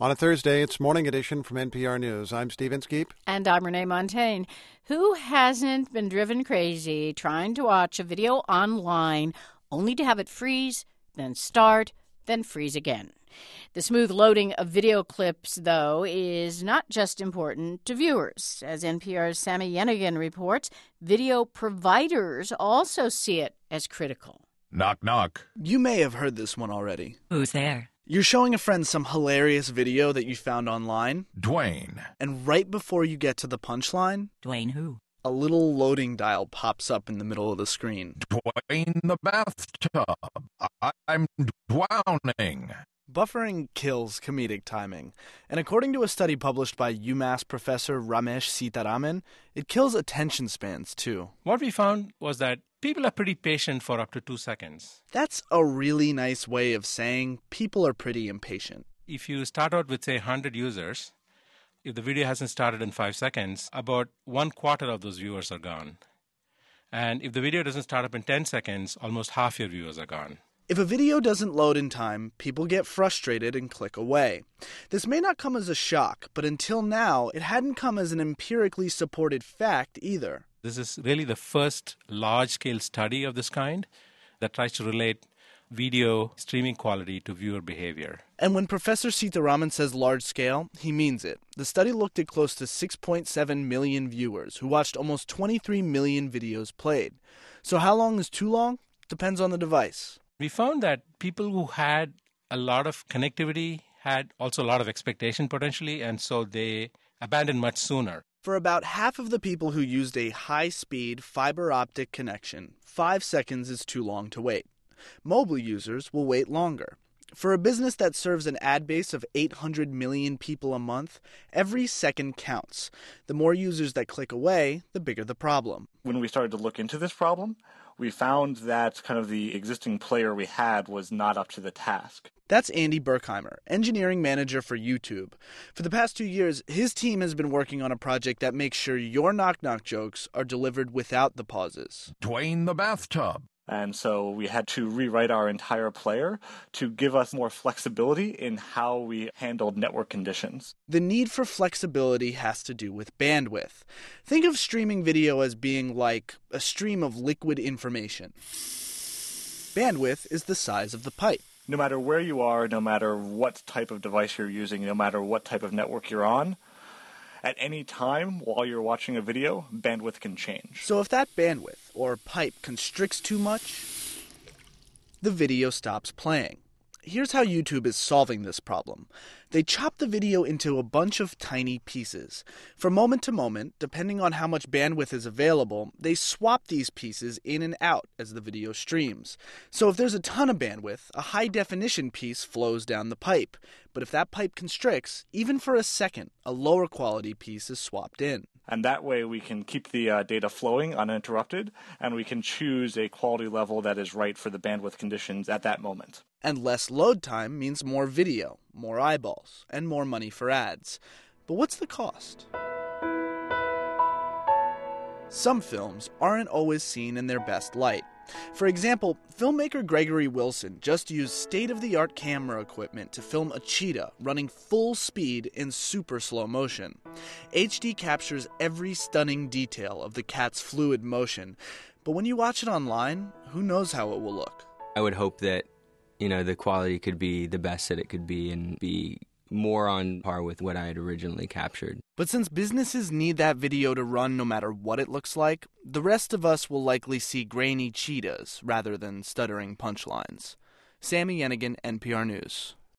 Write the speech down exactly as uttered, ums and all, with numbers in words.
On a Thursday, it's Morning Edition from N P R News. I'm Steve Inskeep. And I'm Renee Montaigne. Who hasn't been driven crazy trying to watch a video online only to have it freeze, then start, then freeze again? The smooth loading of video clips, though, is not just important to viewers. As N P R's Sami Yenigun reports, video providers also see it as critical. Knock, knock. You may have heard this one already. Who's there? You're showing a friend some hilarious video that you found online. Dwayne. And right before you get to the punchline, Dwayne who? A little loading dial pops up in the middle of the screen. Dwayne the bathtub. I- I'm drowning. Buffering kills comedic timing, and according to a study published by UMass professor Ramesh Sitaraman, it kills attention spans too. What we found was that people are pretty patient for up to two seconds. That's a really nice way of saying people are pretty impatient. If you start out with, say, one hundred users, if the video hasn't started in five seconds, about one quarter of those viewers are gone. And if the video doesn't start up in ten seconds, almost half your viewers are gone. If a video doesn't load in time, people get frustrated and click away. This may not come as a shock, but until now, it hadn't come as an empirically supported fact either. This is really the first large-scale study of this kind that tries to relate video streaming quality to viewer behavior. And when Professor Sitaraman says large scale, he means it. The study looked at close to six point seven million viewers who watched almost twenty-three million videos played. So how long is too long? Depends on the device. We found that people who had a lot of connectivity had also a lot of expectation potentially, and so they abandoned much sooner. For about half of the people who used a high-speed fiber optic connection, five seconds is too long to wait. Mobile users will wait longer. For a business that serves an ad base of eight hundred million people a month, every second counts. The more users that click away, the bigger the problem. When we started to look into this problem, we found that kind of the existing player we had was not up to the task. That's Andy Berkheimer, engineering manager for YouTube. For the past two years, his team has been working on a project that makes sure your knock-knock jokes are delivered without the pauses. Dwayne the bathtub. And so we had to rewrite our entire player to give us more flexibility in how we handled network conditions. The need for flexibility has to do with bandwidth. Think of streaming video as being like a stream of liquid information. Bandwidth is the size of the pipe. No matter where you are, no matter what type of device you're using, no matter what type of network you're on, at any time while you're watching a video, bandwidth can change. So if that bandwidth or pipe constricts too much, the video stops playing. Here's how YouTube is solving this problem. They chop the video into a bunch of tiny pieces. From moment to moment, depending on how much bandwidth is available, they swap these pieces in and out as the video streams. So if there's a ton of bandwidth, a high-definition piece flows down the pipe. But if that pipe constricts, even for a second, a lower quality piece is swapped in. And that way we can keep the uh, data flowing uninterrupted, and we can choose a quality level that is right for the bandwidth conditions at that moment. And less load time means more video, more eyeballs, and more money for ads. But what's the cost? Some films aren't always seen in their best light. For example, filmmaker Gregory Wilson just used state-of-the-art camera equipment to film a cheetah running full speed in super slow motion. H D captures every stunning detail of the cat's fluid motion, but when you watch it online, who knows how it will look? I would hope that, you know, the quality could be the best that it could be and be more on par with what I had originally captured. But since businesses need that video to run no matter what it looks like, the rest of us will likely see grainy cheetahs rather than stuttering punchlines. Sami Yenigun, N P R News.